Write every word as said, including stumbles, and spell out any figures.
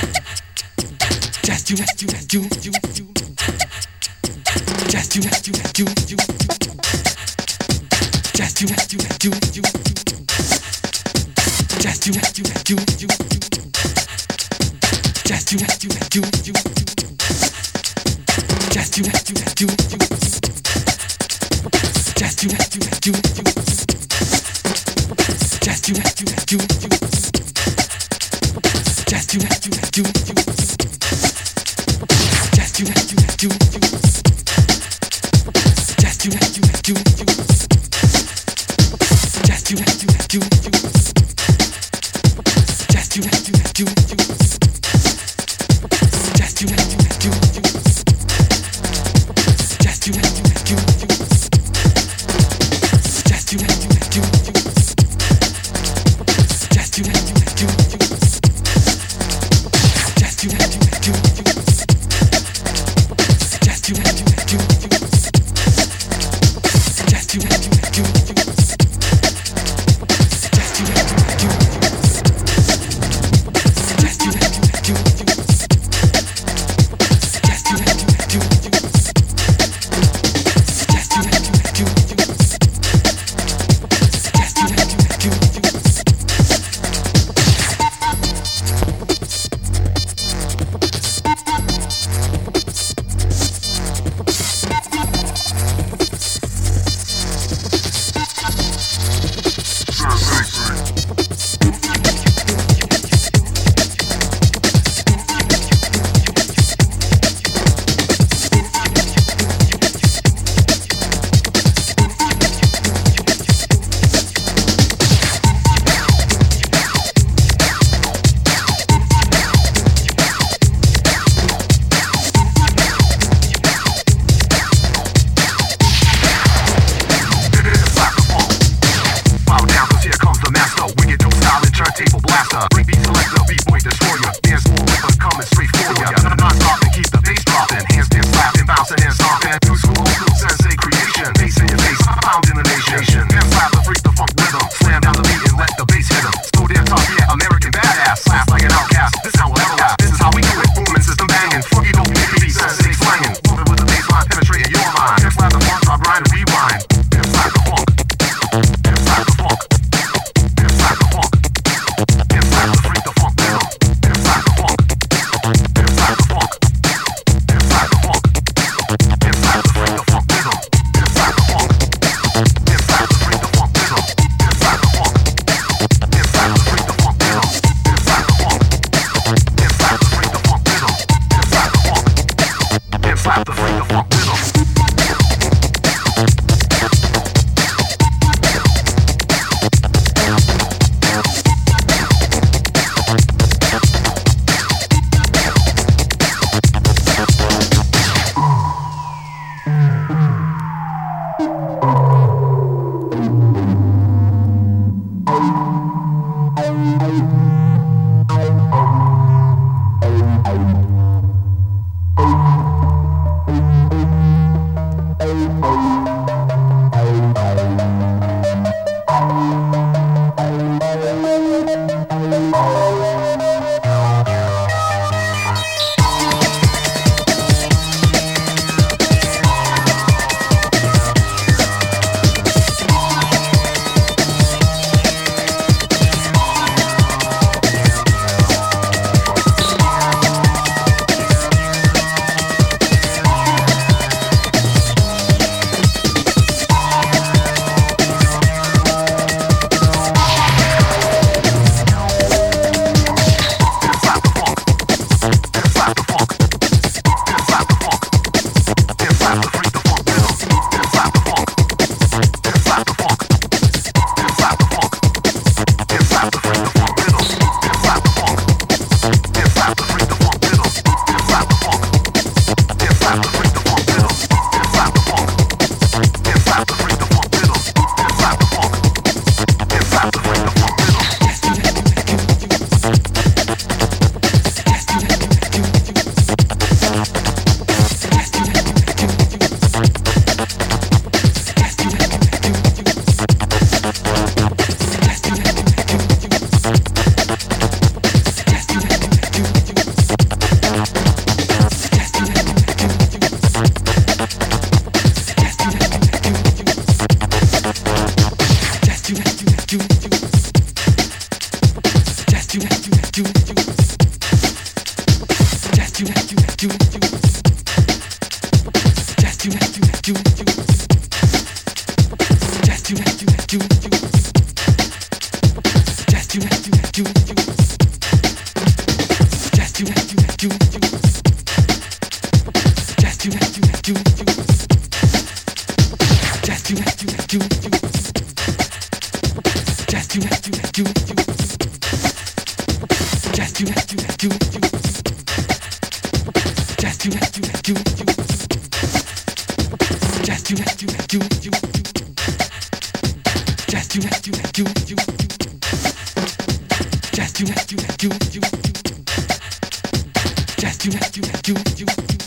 Just you, you, you, you, you. Just you, you, you, you. Just you, you, you, you. Just you, you, you, you. Just you, you, you, you. Just you, you, you, you. Just you, you, you, you. Just you, you, you, you. Just you, you, you, you. Just you, you, you, you. Just you, you, you, you. Just you, you, you, you. Just you, you, you, you. Just you, you, you, you. Just you, you, you, you. Just you, you, you, you. Just you, you, you, you. Just you, you, you, you. Just you, you, you, you. Just Just you, you, you,